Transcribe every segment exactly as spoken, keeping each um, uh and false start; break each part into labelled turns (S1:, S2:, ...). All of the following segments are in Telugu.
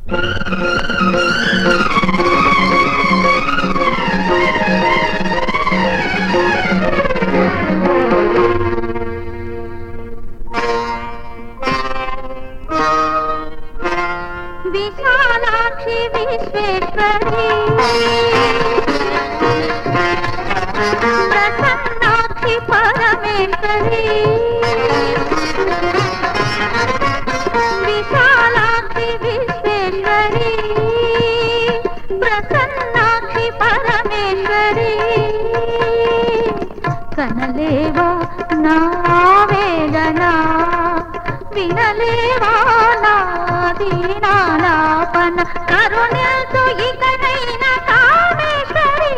S1: विशालाक्षी विश्वेश्वरी प्रसन्नाक्षी परमेश्वरी विशालाक्षी विश्वेश्वरी प्रसन्नाक्षी परमेश्वरी कनलेवा ना वेदना विनलेवा ना दीनालापन करुणिल्तु इकनैन कामेश्वरी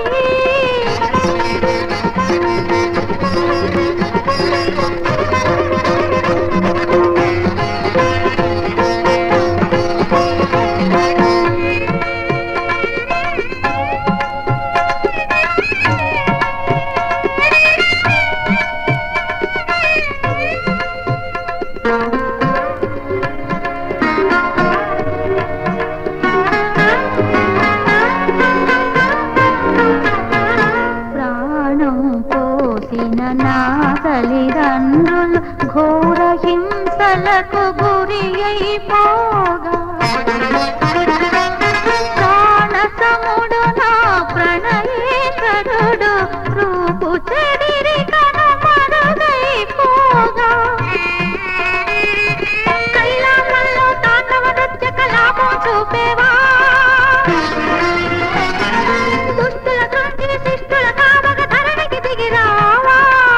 S1: నా తల్లిదండ్రులు ఘోర హింసలకు గురి అయిపోగా ప్రాణసముడు నా ప్రణయేశ్వరుడు రూపు చెడిరి కనుమరుగైపోగా కైలాసంలో తాండవ నృత్య కలాపం చూపేవా దుష్టుల దృష్టి శిష్టుల కావగ ధరణికి దిగిరావా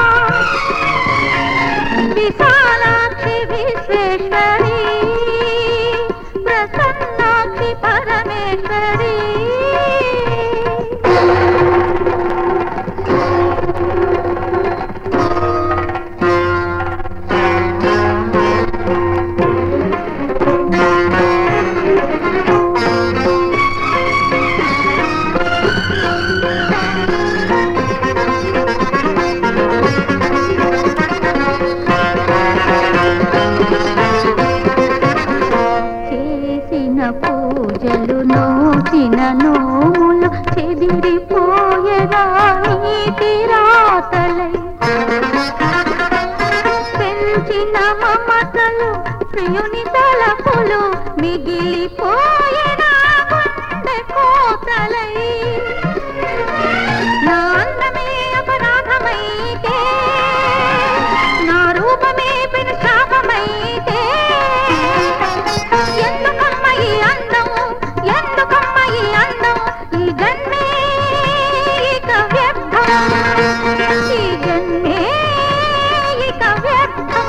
S1: विशालाक्षी विश्वेश्वरी प्रसन्नाक्षी परमेश्वरी పూజలు నోచిన నోములు చెదిరిపోయేదా నీటి రాతలై పెంచిన మమతలు ప్రియుని తలపులు మిగిలిపోయేదా గుండె కోతలై నా అందమే అపరాధమైతే నా రూపమే పెను శాపమైతే ఎందుకమ్మ ఈ అందము ఎందుకమ్మ ఈ అందం ఈ జన్మే ఇక వ్యర్థం ఈ జన్మే ఇక వ్యర్థం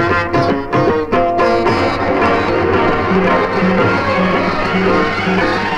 S2: Thank you.